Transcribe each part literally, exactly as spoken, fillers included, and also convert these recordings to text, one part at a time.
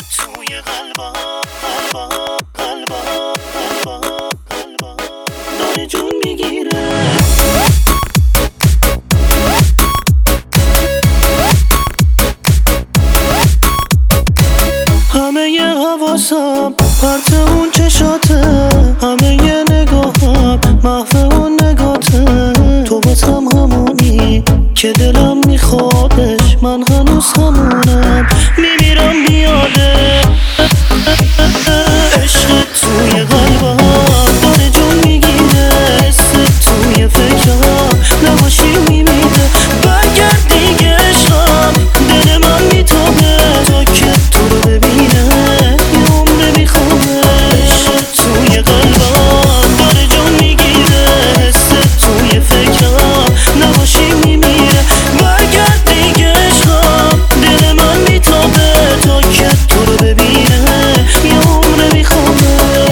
توی قلبا قلبا قلبا قلبا قلبا داره جون میگیره. همه ی حواسم پرت اون چشاته، همه ی نگاهم محو اون نگاته. تو بازم همونی که دلم میخوادش، من هنوز همونم میمیرم بیاده. عشق توی قلبم داره جون میگیره، حس توی فکرم نباشی میمیره. برگرد دیگه عشقم، دل من میتابه تا که تو رو ببینه یه عمر میخوابه. عشق توی قلبم داره جون میگیره، حس توی فکرم نباشی میمیره. برگرد دیگه عشقم، دل من میتابه تا که تو رو ببینه یه عمر میخوابه.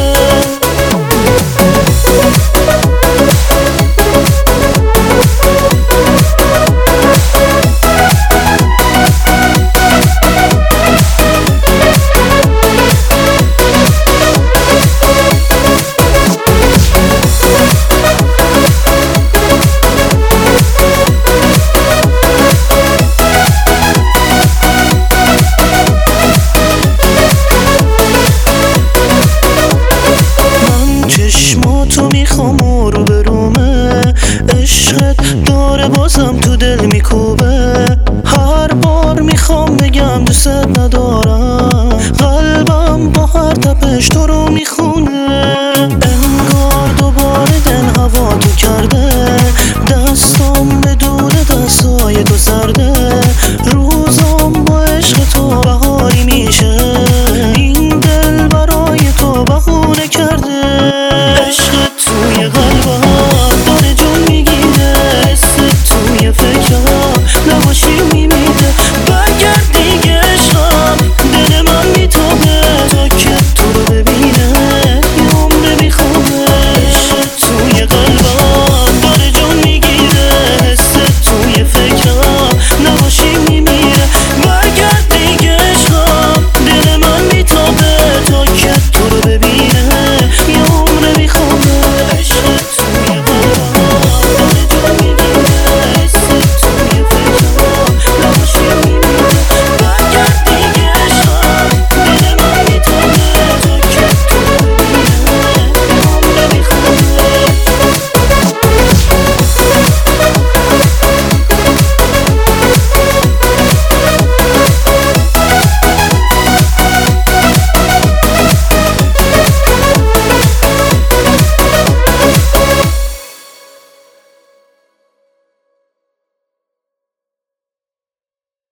چشماتو میخوام و رو به رومه، عشقت داره بازم تو دل میکوبه. هر بار میخوام بگم دوست ندارم، قلبم با هر تپش تو رو میخوام.